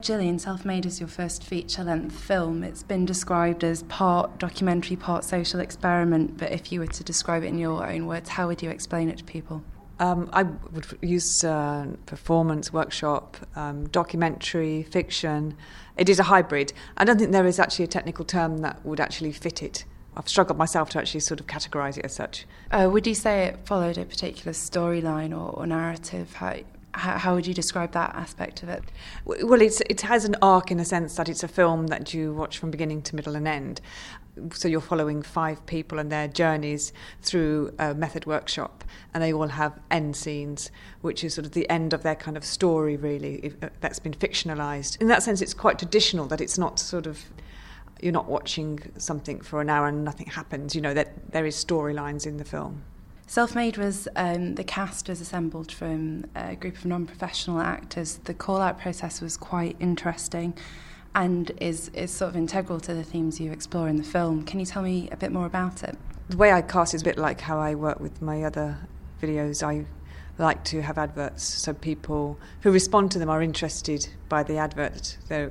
Gillian, Self-Made is your first feature-length film. It's been described as part documentary, part social experiment, but if you were to describe it in your own words, how would you explain it to people? I would use performance, workshop, documentary, fiction. It is a hybrid. I don't think there is actually a technical term that would actually fit it. I've struggled myself to actually sort of categorise it as such. Would you say it followed a particular storyline or narrative? How would you describe that aspect of it? Well, it has an arc in a sense that it's a film that you watch from beginning to middle and end. So you're following 5 people and their journeys through a method workshop, and they all have end scenes, which is sort of the end of their kind of story, really, that's been fictionalised. In that sense, it's quite traditional, that it's not sort of, you're not watching something for an hour and nothing happens, that there is storylines in the film. Self-Made was, the cast was assembled from a group of non-professional actors. The call-out process was quite interesting and is sort of integral to the themes you explore in the film. Can you tell me a bit more about it? The way I cast is a bit like how I work with my other videos. I like to have adverts so people who respond to them are interested by the advert. I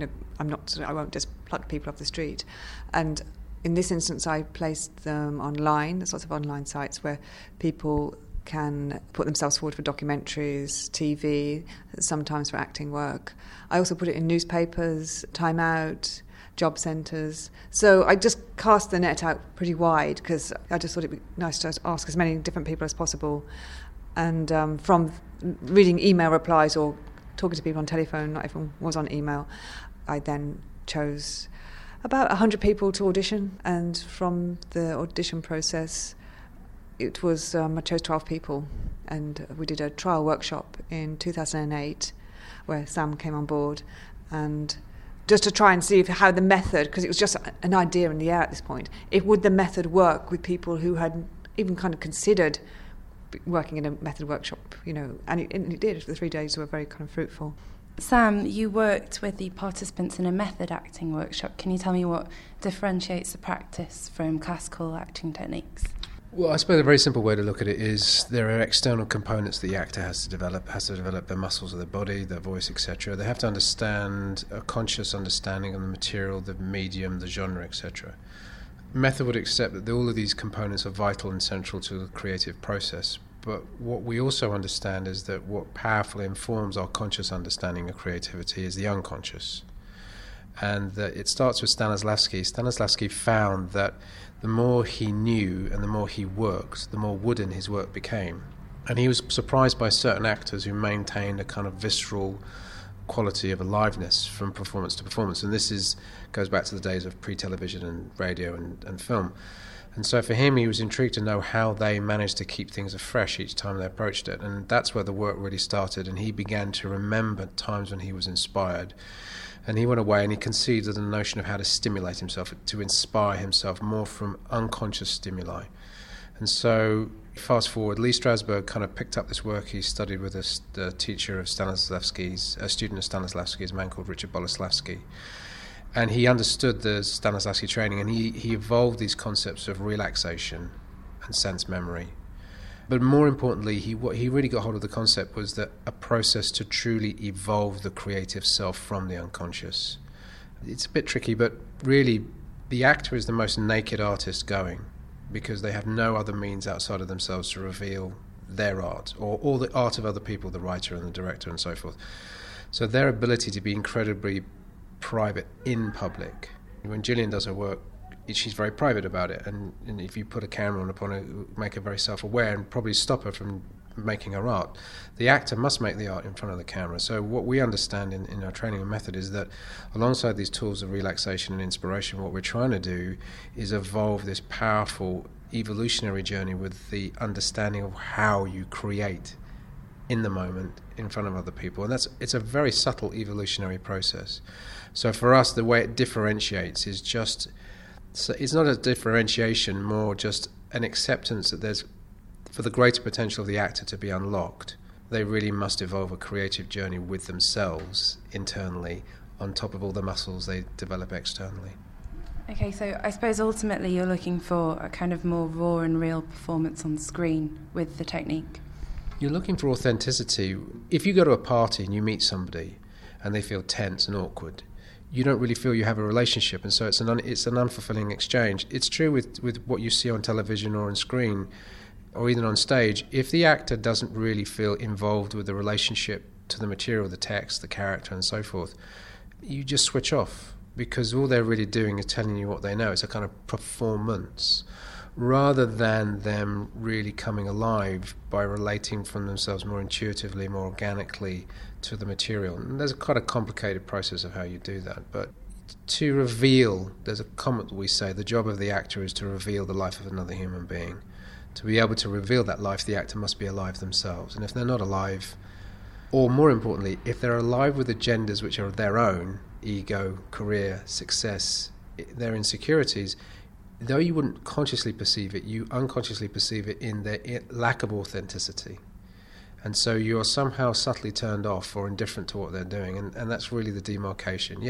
won't just pluck people off the street. And in this instance, I placed them online. There's lots of online sites where people can put themselves forward for documentaries, TV, sometimes for acting work. I also put it in newspapers, Time Out, job centres. So I just cast the net out pretty wide because I just thought it'd be nice to ask as many different people as possible. And from reading email replies or talking to people on telephone, not everyone was on email, I then chose about 100 people to audition, and from the audition process it was I chose 12 people, and we did a trial workshop in 2008 where Sam came on board, and just to try and see how the method, because it was just an idea in the air at this point, would the method work with people who had even kind of considered working in a method workshop, and it did. The 3 days were very kind of fruitful. Sam, you worked with the participants in a method acting workshop. Can you tell me what differentiates the practice from classical acting techniques? Well, I suppose a very simple way to look at it is there are external components that the actor has to develop their muscles of their body, their voice, etc. They have to understand a conscious understanding of the material, the medium, the genre, etc. Method would accept that all of these components are vital and central to the creative process. But what we also understand is that what powerfully informs our conscious understanding of creativity is the unconscious. And that it starts with Stanislavski. Stanislavski found that the more he knew and the more he worked, the more wooden his work became. And he was surprised by certain actors who maintained a kind of visceral quality of aliveness from performance to performance. And this goes back to the days of pre-television and radio and film. And so for him, he was intrigued to know how they managed to keep things afresh each time they approached it. And that's where the work really started. And he began to remember times when he was inspired. And he went away and he conceived of the notion of how to stimulate himself, to inspire himself more from unconscious stimuli. And so fast forward, Lee Strasberg kind of picked up this work. He studied with the teacher of Stanislavski's, a student of Stanislavski's, a man called Richard Boleslavsky. And he understood the Stanislavski training, and he evolved these concepts of relaxation and sense memory. But more importantly, what he really got hold of the concept was that a process to truly evolve the creative self from the unconscious. It's a bit tricky, but really the actor is the most naked artist going, because they have no other means outside of themselves to reveal their art, or the art of other people, the writer and the director and so forth. So their ability to be incredibly private in public. When Gillian does her work, she's very private about it, and if you put a camera on upon her, make her very self-aware and probably stop her from making her art. The actor must make the art in front of the camera. So what we understand in our training and method is that alongside these tools of relaxation and inspiration, what we're trying to do is evolve this powerful evolutionary journey with the understanding of how you create in the moment in front of other people. And it's a very subtle evolutionary process. So for us, the way it differentiates is it's not a differentiation, more just an acceptance that there's, for the greater potential of the actor to be unlocked, they really must evolve a creative journey with themselves internally, on top of all the muscles they develop externally. Okay, so I suppose ultimately you're looking for a kind of more raw and real performance on screen with the technique. You're looking for authenticity. If you go to a party and you meet somebody and they feel tense and awkward, you don't really feel you have a relationship, and so it's an unfulfilling exchange. It's true with what you see on television or on screen or even on stage. If the actor doesn't really feel involved with the relationship to the material, the text, the character and so forth, you just switch off, because all they're really doing is telling you what they know. It's a kind of performance rather than them really coming alive by relating from themselves more intuitively, more organically to the material. And there's quite a complicated process of how you do that. But to reveal, there's a comment that we say, the job of the actor is to reveal the life of another human being. To be able to reveal that life, the actor must be alive themselves. And if they're not alive, or more importantly, if they're alive with agendas which are their own, ego, career, success, their insecurities, though you wouldn't consciously perceive it, you unconsciously perceive it in their lack of authenticity. And so you're somehow subtly turned off or indifferent to what they're doing, and that's really the demarcation.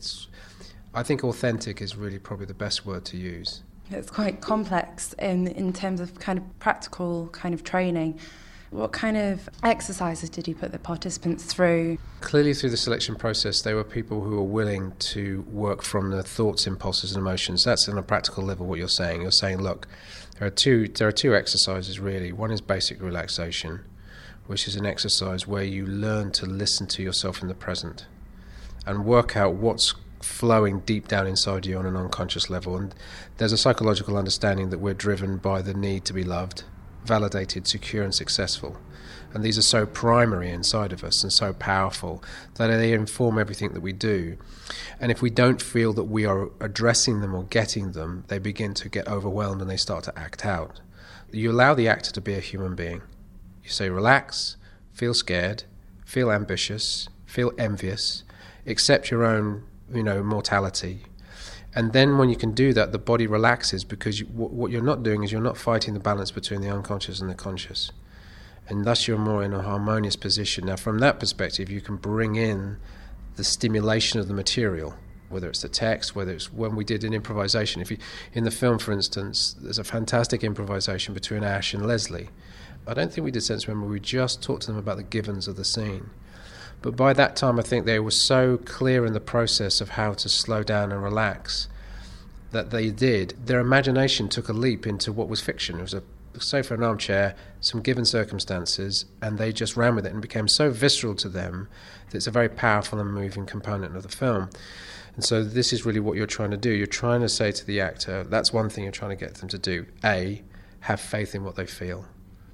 I think authentic is really probably the best word to use. It's quite complex in terms of kind of practical kind of training. What kind of exercises did you put the participants through? Clearly through the selection process, they were people who were willing to work from the thoughts, impulses and emotions. That's on a practical level what you're saying. You're saying, look, there are two exercises really. One is basic relaxation, which is an exercise where you learn to listen to yourself in the present and work out what's flowing deep down inside you on an unconscious level. And there's a psychological understanding that we're driven by the need to be loved, validated, secure and successful. And these are so primary inside of us and so powerful that they inform everything that we do. And if we don't feel that we are addressing them or getting them, they begin to get overwhelmed and they start to act out. You allow the actor to be a human being. You say relax, feel scared, feel ambitious, feel envious, accept your own mortality. And then when you can do that, the body relaxes, because what you're not doing is you're not fighting the balance between the unconscious and the conscious. And thus you're more in a harmonious position. Now, from that perspective, you can bring in the stimulation of the material, whether it's the text, whether it's when we did an improvisation. In the film, for instance, there's a fantastic improvisation between Ash and Leslie. I don't think we did Sense Memory, we just talked to them about the givens of the scene. But by that time, I think they were so clear in the process of how to slow down and relax that their imagination took a leap into what was fiction. It was a sofa and armchair, some given circumstances, and they just ran with it and became so visceral to them that it's a very powerful and moving component of the film. And so this is really what you're trying to do. You're trying to say to the actor, that's one thing you're trying to get them to do. A, have faith in what they feel,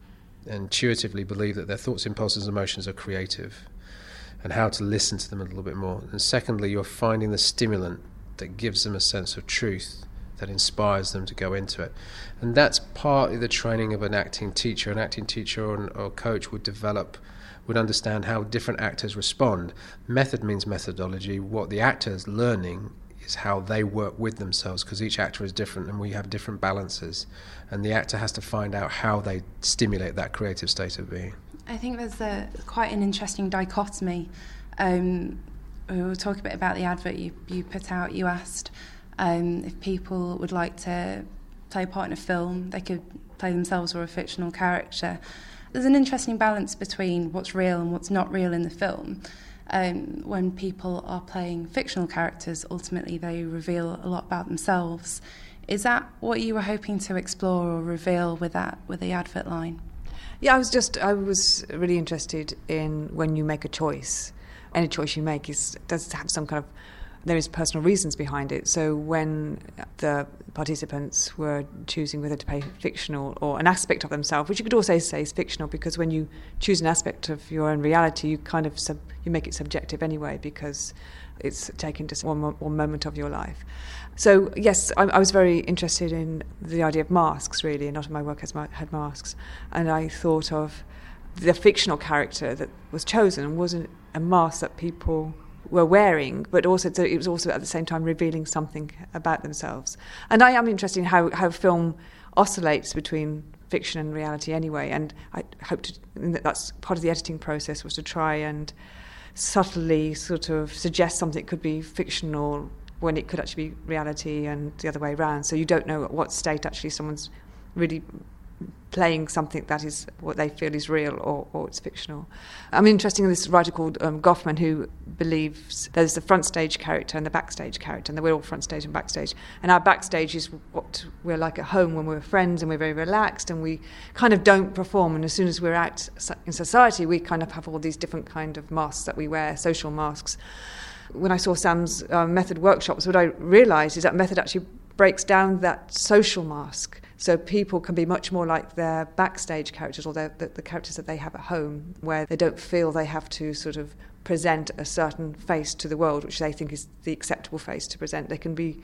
intuitively believe that their thoughts, impulses, and emotions are creative, and how to listen to them a little bit more. And secondly, you're finding the stimulant that gives them a sense of truth, that inspires them to go into it. And that's partly the training of an acting teacher. An acting teacher or coach would understand how different actors respond. Method means methodology. What the actor is learning is how they work with themselves, because each actor is different and we have different balances. And the actor has to find out how they stimulate that creative state of being. I think there's quite an interesting dichotomy. We'll talk a bit about the advert you put out. You asked if people would like to play a part in a film, they could play themselves or a fictional character. There's an interesting balance between what's real and what's not real in the film. When people are playing fictional characters, ultimately they reveal a lot about themselves. Is that what you were hoping to explore or reveal with the advert line? Yeah, I was really interested in when you make a choice. Any choice you make does have some kind of, there is personal reasons behind it. So when the participants were choosing whether to play fictional or an aspect of themselves, which you could also say is fictional, because when you choose an aspect of your own reality, you kind of you make it subjective anyway, because it's taken to one moment of your life. So yes, I was very interested in the idea of masks, really, and not my work had masks. And I thought of the fictional character that was chosen wasn't a mask that people were wearing, but also it was also at the same time revealing something about themselves. And I am interested in how film oscillates between fiction and reality anyway, and I hope that's part of the editing process, was to try and subtly sort of suggest something could be fictional when it could actually be reality, and the other way around. So you don't know at what state actually someone's really playing something that is what they feel is real or it's fictional. I'm interested in this writer called Goffman, who believes there's the front stage character and the backstage character, and that we're all front stage and backstage. And our backstage is what we're like at home when we're friends and we're very relaxed and we kind of don't perform. And as soon as we're out in society, we kind of have all these different kind of masks that we wear, social masks. When I saw Sam's method workshops, what I realised is that method actually breaks down that social mask, so people can be much more like their backstage characters or the characters that they have at home, where they don't feel they have to sort of present a certain face to the world, which they think is the acceptable face to present. They can be,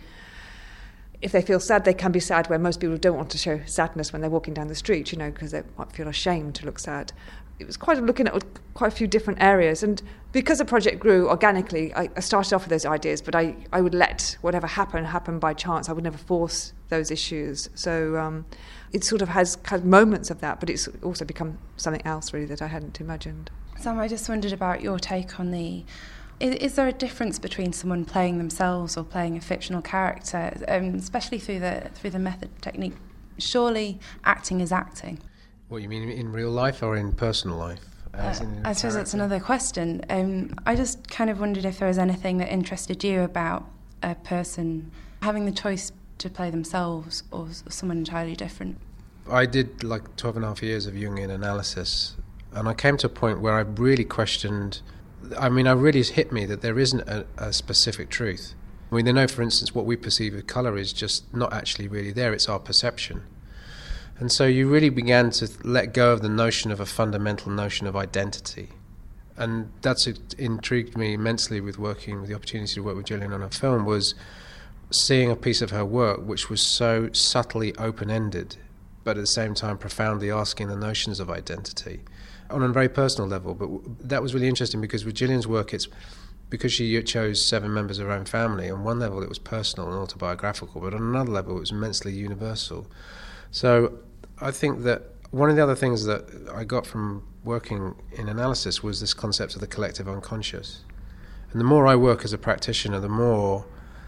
if they feel sad, they can be sad, where most people don't want to show sadness when they're walking down the street, because they might feel ashamed to look sad. It was quite looking at quite a few different areas, and because the project grew organically, I started off with those ideas, but I would let whatever happen by chance. I would never force those issues. So it sort of has kind of moments of that, but it's also become something else really that I hadn't imagined. Sam, I just wondered about your take on is there a difference between someone playing themselves or playing a fictional character, especially through the method technique? Surely acting is acting. What, you mean in real life or in personal life? I suppose that's another question. I just kind of wondered if there was anything that interested you about a person having the choice to play themselves or someone entirely different. I did like 12 and a half years of Jungian analysis, and I came to a point where I really questioned, it really hit me that there isn't a specific truth. They know, for instance, what we perceive as colour is just not actually really there, it's our perception. And so you really began to let go of the notion of a fundamental notion of identity. And that's intrigued me immensely with the opportunity to work with Gillian on her film, was seeing a piece of her work which was so subtly open-ended, but at the same time profoundly asking the notions of identity on a very personal level. But that was really interesting because with Gillian's work, it's because she chose 7 members of her own family. On one level it was personal and autobiographical, but on another level it was immensely universal. So I think that one of the other things that I got from working in analysis was this concept of the collective unconscious. And the more I work as a practitioner, the more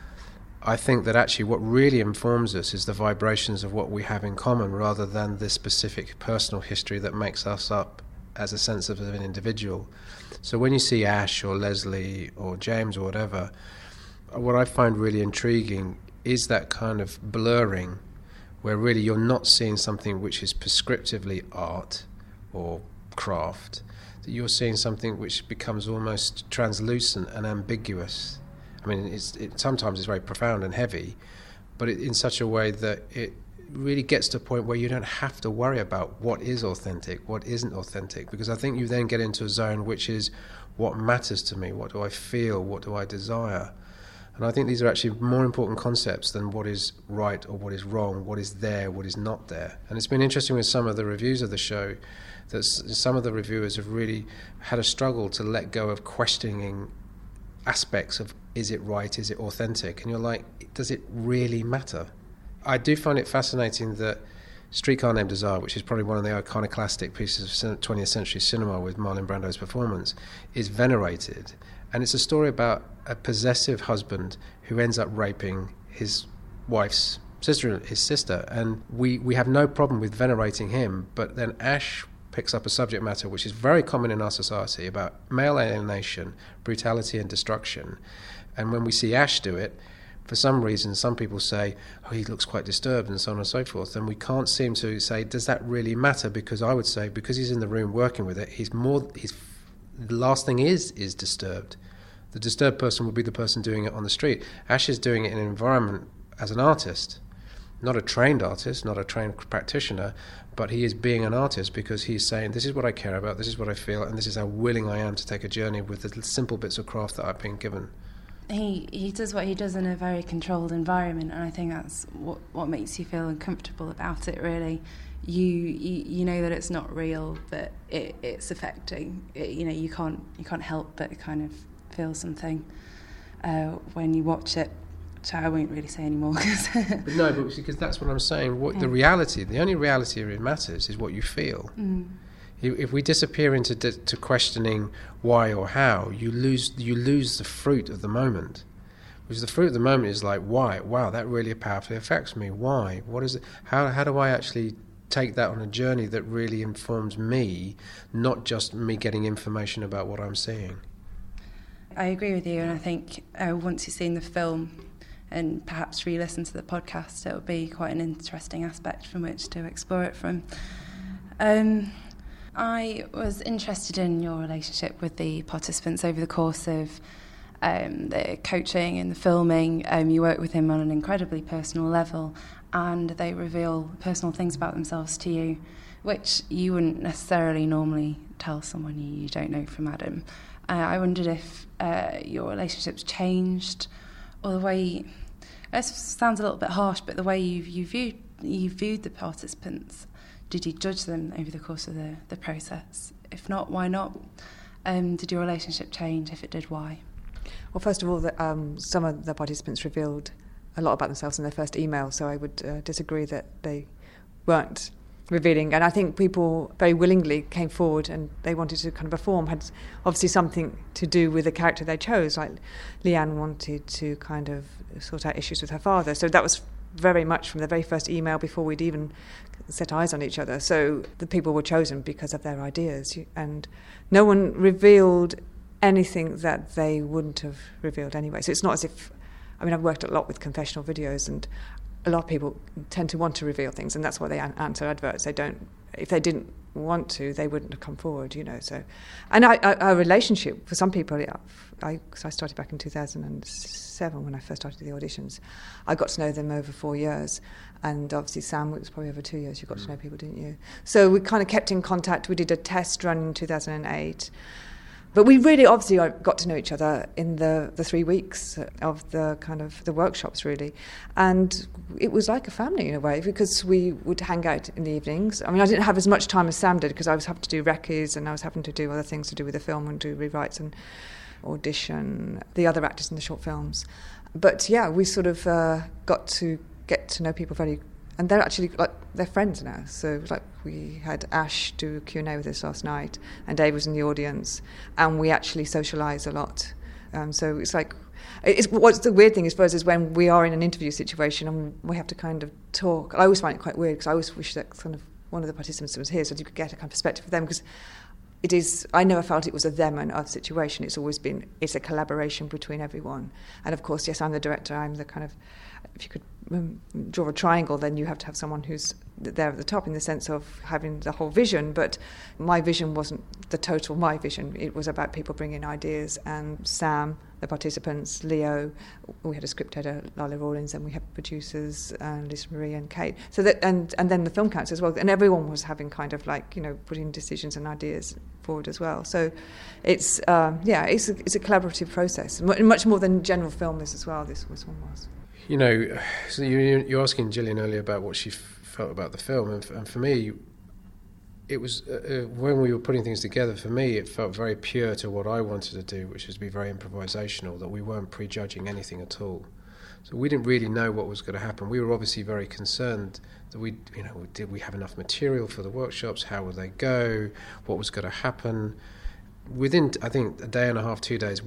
I think that actually what really informs us is the vibrations of what we have in common rather than the specific personal history that makes us up as a sense of an individual. So when you see Ash or Leslie or James or whatever, what I find really intriguing is that kind of blurring where really you're not seeing something which is prescriptively art or craft, that you're seeing something which becomes almost translucent and ambiguous. It sometimes is very profound and heavy, but in such a way that it really gets to a point where you don't have to worry about what is authentic, what isn't authentic, because I think you then get into a zone which is what matters to me, what do I feel, what do I desire. And I think these are actually more important concepts than what is right or what is wrong, what is there, what is not there. And it's been interesting with some of the reviews of the show that some of the reviewers have really had a struggle to let go of questioning aspects of is it right, is it authentic? And you're like, does it really matter? I do find it fascinating that Streetcar Named Desire, which is probably one of the iconoclastic pieces of 20th century cinema with Marlon Brando's performance, is venerated. And it's a story about a possessive husband who ends up raping his wife's sister, his sister. And we have no problem with venerating him, but then Ash picks up a subject matter which is very common in our society about male alienation, brutality and destruction. And when we see Ash do it, for some reason, some people say, oh, he looks quite disturbed and so on and so forth. And we can't seem to say, does that really matter? Because I would say, because he's in the room working with it, the last thing is disturbed. The disturbed person would be the person doing it on the street. Ash is doing it in an environment as an artist, not a trained artist, not a trained practitioner, but he is being an artist because he's saying, this is what I care about, this is what I feel, and this is how willing I am to take a journey with the simple bits of craft that I've been given. He does what he does in a very controlled environment, and I think that's what makes you feel uncomfortable about it, really. You know that it's not real, but it's affecting. You can't help but kind of feel something when you watch it. So I won't really say anymore. But no, but because that's what I'm saying. The only reality that matters is what you feel. Mm. If we disappear into questioning why or how, you lose the fruit of the moment. Because the fruit of the moment is like, why? Wow, that really powerfully affects me. Why? What is it? How do I actually take that on a journey that really informs me, not just me getting information about what I'm seeing. I agree with you, and I think once you've seen the film and perhaps re-listen to the podcast, it'll be quite an interesting aspect from which to explore it from. I was interested in your relationship with the participants over the course of the coaching and the filming. You work with him on an incredibly personal level, and they reveal personal things about themselves to you, which you wouldn't necessarily normally tell someone you don't know from Adam. I wondered if your relationship's changed, or the way, it sounds a little bit harsh, but the way you viewed the participants. Did you judge them over the course of the process? If not, why not? Did your relationship change? If it did, why? Well, first of all, some of the participants revealed a lot about themselves in their first email, so I would disagree that they weren't revealing. And I think people very willingly came forward and they wanted to kind of perform, had obviously something to do with the character they chose. Like Leanne wanted to kind of sort out issues with her father, so that was very much from the very first email before we'd even set eyes on each other. So the people were chosen because of their ideas, and no one revealed anything that they wouldn't have revealed anyway. So it's not as if, I mean, I've worked a lot with confessional videos, and a lot of people tend to want to reveal things, and that's why they answer adverts. They don't, if they didn't want to, they wouldn't have come forward, you know. So, and our relationship for some people, I started back in 2007 when I first started the auditions. I got to know them over 4 years, and obviously Sam, it was probably over 2 years. You got to know people, didn't you? So we kind of kept in contact. We did a test run in 2008. But we really obviously got to know each other in the 3 weeks of the kind of the workshops, really. And it was like a family in a way, because we would hang out in the evenings. I mean, I didn't have as much time as Sam did because I was having to do recce's and I was having to do other things to do with the film and do rewrites and audition the other actors in the short films. But yeah, we sort of got to get to know people very. And they're actually, like, they're friends now. So, like, we had Ash do a Q&A with us last night, and Dave was in the audience, and we actually socialise a lot. So it's like, what's the weird thing is for us is when we are in an interview situation and we have to kind of talk. I always find it quite weird because I always wish that kind of one of the participants was here so you could get a kind of perspective of them, because it is, I never felt it was a them and us situation. It's always been, it's a collaboration between everyone. And of course, yes, I'm the director, I'm the kind of, if you could draw a triangle, then you have to have someone who's there at the top in the sense of having the whole vision. But my vision wasn't the total my vision. It was about people bringing ideas, and Sam, the participants, Leo, we had a script editor, Lila Rawlins, and we had producers, Liz Marie and Kate. So that, and then the film council as well, and everyone was having kind of like, you know, putting decisions and ideas forward as well. So it's it's a collaborative process, much more than general film is as well. This one was. You know, so you're asking Gillian earlier about what she felt about the film, and for me, it was when we were putting things together. For me, it felt very pure to what I wanted to do, which was to be very improvisational. That we weren't prejudging anything at all. So we didn't really know what was going to happen. We were obviously very concerned that did we have enough material for the workshops? How would they go? What was going to happen? Within, I think, a day and a half, 2 days,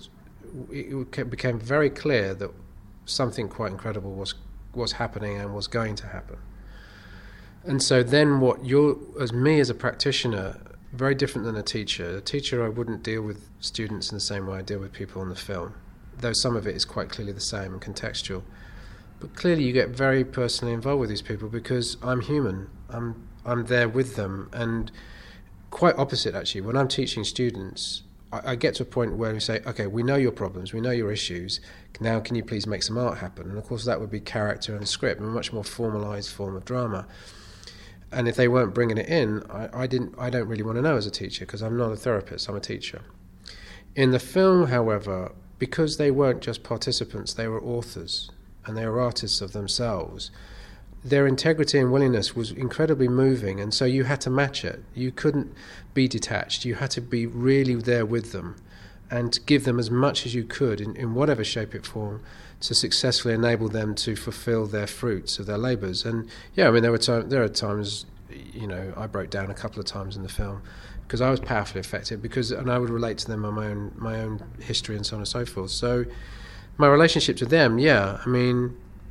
it became very clear that something quite incredible was happening and was going to happen. And so then as a practitioner, very different than a teacher. A teacher, I wouldn't deal with students in the same way I deal with people on the film, though some of it is quite clearly the same and contextual. But clearly you get very personally involved with these people because I'm human. I'm there with them. And quite opposite, actually. When I'm teaching students, I get to a point where we say, okay, we know your problems, we know your issues, now can you please make some art happen? And of course that would be character and script, a much more formalised form of drama. And if they weren't bringing it in, I don't really want to know as a teacher, because I'm not a therapist, I'm a teacher. In the film, however, because they weren't just participants, they were authors, and they were artists of themselves, their integrity and willingness was incredibly moving, and so you had to match it. You couldn't be detached. You had to be really there with them and give them as much as you could in whatever shape it form to successfully enable them to fulfill their fruits of their labours. And yeah, I mean, there are times, you know, I broke down a couple of times in the film because I was powerfully affected, and I would relate to them on my own history and so on and so forth. So my relationship to them, yeah, I mean,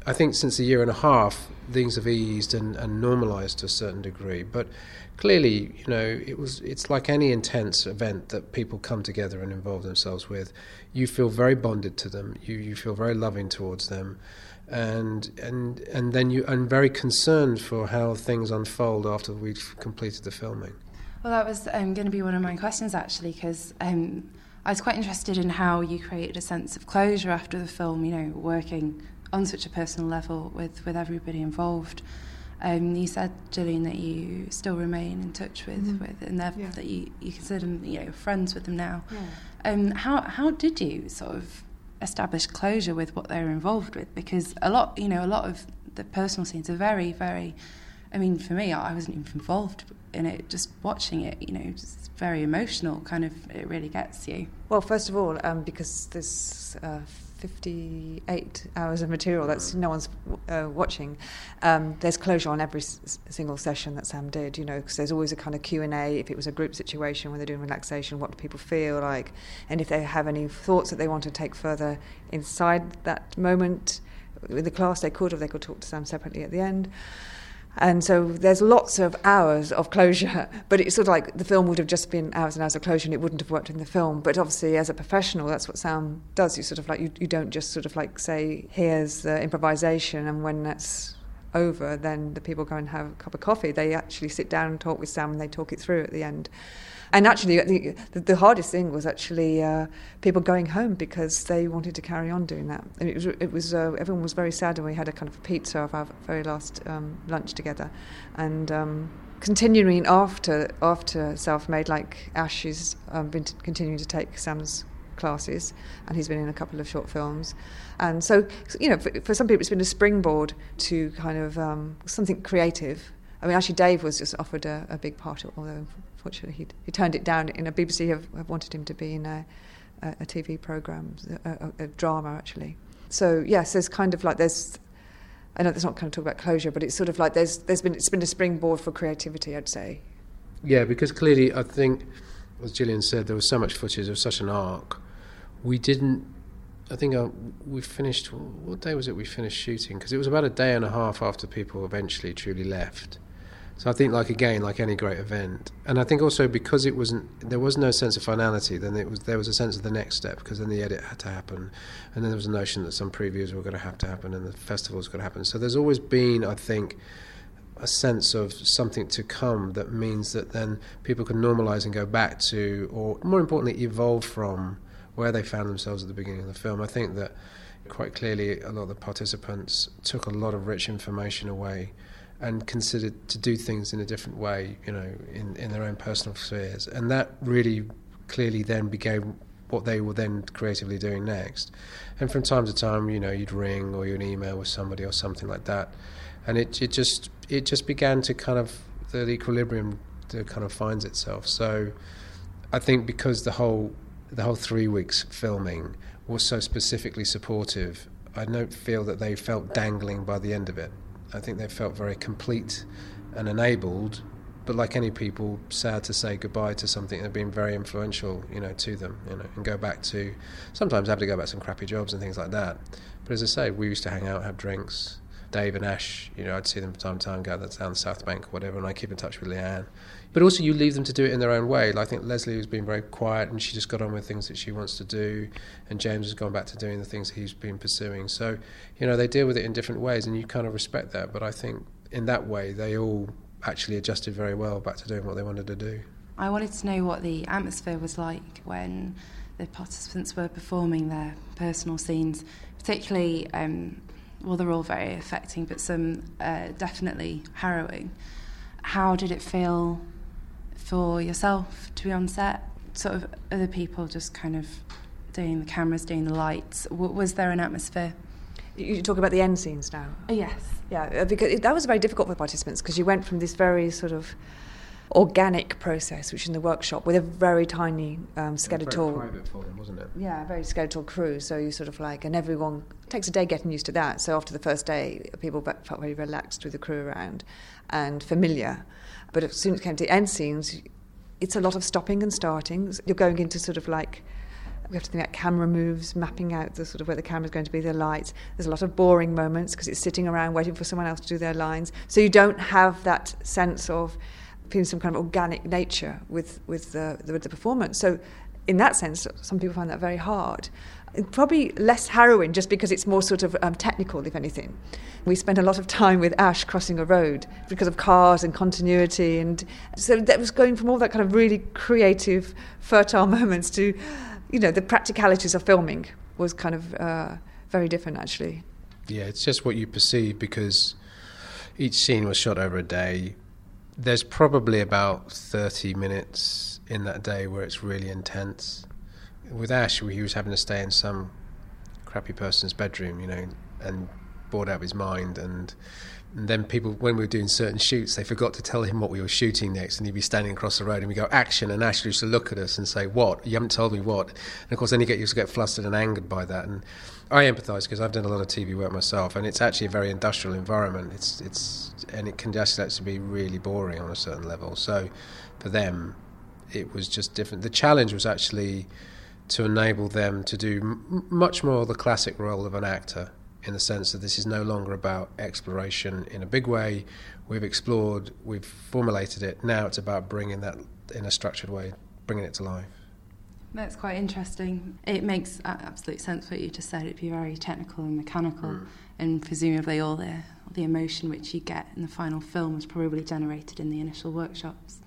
I think since a year and a half, things have eased and normalised to a certain degree. But clearly, it's like any intense event that people come together and involve themselves with. You feel very bonded to them. You feel very loving towards them, and then I'm very concerned for how things unfold after we've completed the filming. Well, that was going to be one of my questions, actually, because I was quite interested in how you created a sense of closure after the film, working on such a personal level with everybody involved. You said, Gillian, that you still remain in touch with and that you consider them, friends with them now. Yeah. How did you sort of establish closure with what they were involved with? Because a lot of the personal scenes are very, very. I mean, for me, I wasn't even involved in it. Just watching it, just very emotional. Kind of, it really gets you. Well, first of all, because there's 58 hours of material that's no one's watching, there's closure on every single session that Sam did, because there's always a kind of Q&A. If it was a group situation when they're doing relaxation, what do people feel like, and if they have any thoughts that they want to take further inside that moment with the class, they could talk to Sam separately at the end. And so there's lots of hours of closure, but it's sort of like the film would have just been hours and hours of closure and it wouldn't have worked in the film. But obviously, as a professional, that's what Sam does. You sort of like, you don't just sort of like say, here's the improvisation, and when that's over, then the people go and have a cup of coffee. They actually sit down and talk with Sam, and they talk it through at the end. And actually, the hardest thing was actually people going home because they wanted to carry on doing that. And it was everyone was very sad, and we had a kind of a pizza of our very last lunch together. And continuing after Self-Made, like Ash has been continuing to take Sam's classes, and he's been in a couple of short films. And so, for some people, it's been a springboard to kind of something creative. I mean, actually, Dave was just offered a big part, although unfortunately he turned it down. BBC have wanted him to be in a TV programme, a drama, actually. So, yes, there's kind of like I know that's not kind of talk about closure, but it's sort of like it's been a springboard for creativity, I'd say. Yeah, because clearly, I think, as Gillian said, there was so much footage, there was such an arc. We didn't. I think we finished. What day was it we finished shooting? Because it was about a day and a half after people eventually truly left. So I think, like any great event, and I think also because there was no sense of finality. Then there was a sense of the next step, because then the edit had to happen, and then there was a notion that some previews were going to have to happen, and the festival's going to happen. So there's always been, I think, a sense of something to come that means that then people can normalise and go back to, or more importantly, evolve from where they found themselves at the beginning of the film. I think that quite clearly a lot of the participants took a lot of rich information away and considered to do things in a different way, in their own personal spheres. And that really clearly then became what they were then creatively doing next. And from time to time, you'd ring or you'd email with somebody or something like that. And it just began to kind of, the equilibrium to kind of finds itself. So I think because the whole 3 weeks filming was so specifically supportive, I don't feel that they felt dangling by the end of it. I think they felt very complete and enabled, but like any people, sad to say goodbye to something that had been very influential, to them, and go back to, sometimes have to go back to some crappy jobs and things like that. But as I say, we used to hang out, have drinks. Dave and Ash, I'd see them from time to time, go down the South Bank or whatever, and I keep in touch with Leanne. But also you leave them to do it in their own way. Like, I think Leslie has been very quiet, and she just got on with things that she wants to do, and James has gone back to doing the things he's been pursuing. So, they deal with it in different ways, and you kind of respect that. But I think in that way they all actually adjusted very well back to doing what they wanted to do. I wanted to know what the atmosphere was like when the participants were performing their personal scenes, particularly... they're all very affecting, but some definitely harrowing. How did it feel for yourself to be on set? Sort of other people just kind of doing the cameras, doing the lights. Was there an atmosphere? You talk about the end scenes now? Yes. Yeah, because that was very difficult for participants, because you went from this very sort of organic process, which in the workshop, with a very tiny skeletal... Very private for them, wasn't it? Yeah, very skeletal crew. So you sort of like, and everyone takes a day getting used to that. So after the first day, people felt very relaxed with the crew around and familiar. But as soon as it came to the end scenes, it's a lot of stopping and starting. You're going into sort of like We have to think about camera moves, mapping out the sort of where the camera's going to be, the lights. There's a lot of boring moments because it's sitting around waiting for someone else to do their lines. So you don't have that sense of feeling some kind of organic nature with the performance. So in that sense, some people find that very hard. Probably less harrowing just because it's more sort of technical, if anything. We spent a lot of time with Ash crossing a road because of cars and continuity, and so that was going from all that kind of really creative, fertile moments to, the practicalities of filming was kind of very different, actually. Yeah, it's just what you perceive because each scene was shot over a day. There's probably about 30 minutes in that day where it's really intense. With Ash, he was having to stay in some crappy person's bedroom, and bored out of his mind. And then people, when we were doing certain shoots, they forgot to tell him what we were shooting next, and he'd be standing across the road, and we go, action, and Ash used to look at us and say, what? You haven't told me what? And of course, then you used to get flustered and angered by that. And I empathise because I've done a lot of TV work myself, and it's actually a very industrial environment. And it can just actually be really boring on a certain level. So for them, it was just different. The challenge was actually to enable them to do much more the classic role of an actor, in the sense that this is no longer about exploration in a big way. We've explored, we've formulated it. Now it's about bringing that in a structured way, bringing it to life. That's quite interesting. It makes absolute sense what you just said. It'd be very technical and mechanical, and presumably all the emotion which you get in the final film was probably generated in the initial workshops.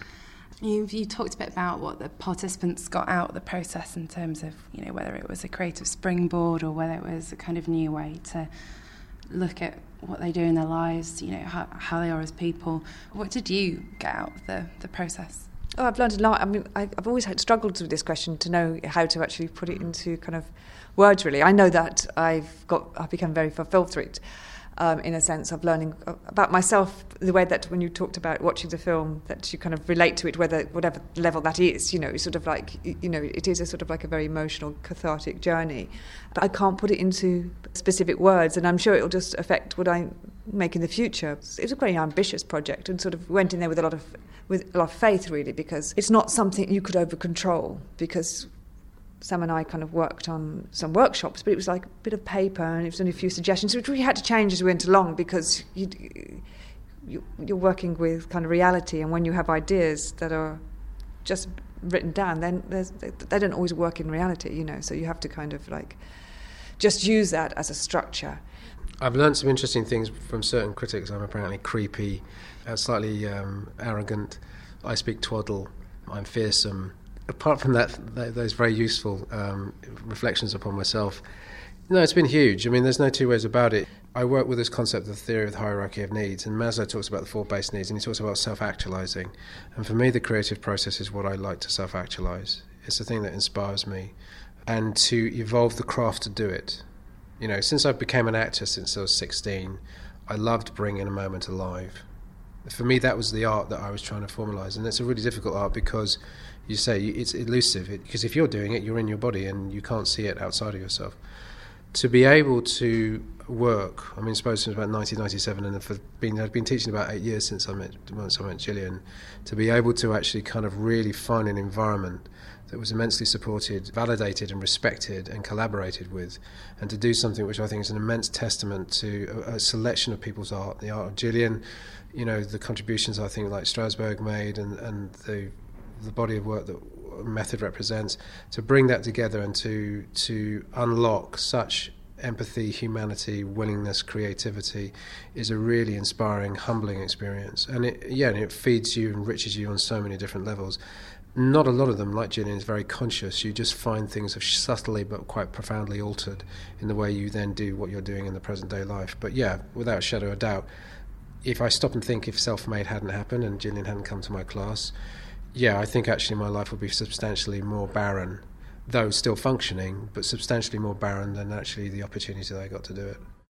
You talked a bit about what the participants got out of the process in terms of, whether it was a creative springboard or whether it was a kind of new way to look at what they do in their lives, how they are as people. What did you get out of the process? Oh, I've learned a lot. I mean, I've always struggled with this question to know how to actually put it into kind of words, really. I know that I've become very fulfilled through it. In a sense of learning about myself, the way that when you talked about watching the film, that you kind of relate to it, whatever level that is, it's sort of like, it is a sort of like a very emotional, cathartic journey. But I can't put it into specific words, and I'm sure it'll just affect what I make in the future. It was a very ambitious project, and sort of went in there with a lot of faith, really, because it's not something you could over control, because Sam and I kind of worked on some workshops, but it was like a bit of paper and it was only a few suggestions, which we had to change as we went along because you're working with kind of reality, and when you have ideas that are just written down, then they don't always work in reality, so you have to kind of like just use that as a structure. I've learned some interesting things from certain critics. I'm apparently creepy, slightly arrogant, I speak twaddle, I'm fearsome. Apart from that, those very useful reflections upon myself, no, it's been huge. I mean, there's no two ways about it. I work with this concept of the theory of the hierarchy of needs, and Maslow talks about the 4 base needs, and he talks about self-actualizing. And for me, the creative process is what I like to self-actualize. It's the thing that inspires me, and to evolve the craft to do it. Since I became an actor, since I was 16, I loved bringing a moment alive. For me, that was the art that I was trying to formalize, and it's a really difficult art because you say it's elusive, because if you're doing it, you're in your body and you can't see it outside of yourself. To be able to work, I mean, I suppose since about 1997, and I've been teaching about 8 years since once I met Gillian, to be able to actually kind of really find an environment that was immensely supported, validated and respected and collaborated with, and to do something which I think is an immense testament to a selection of people's art, the art of Gillian, the contributions I think like Strasberg made, and the body of work that Method represents, to bring that together and to unlock such empathy, humanity, willingness, creativity is a really inspiring, humbling experience. And it feeds you, enriches you on so many different levels. Not a lot of them, like Gillian, is very conscious. You just find things subtly but quite profoundly altered in the way you then do what you're doing in the present day life. But yeah, without a shadow of a doubt, if I stop and think, if Self-Made hadn't happened and Gillian hadn't come to my class, yeah, I think actually my life would be substantially more barren, though still functioning, but substantially more barren than actually the opportunity that I got to do it.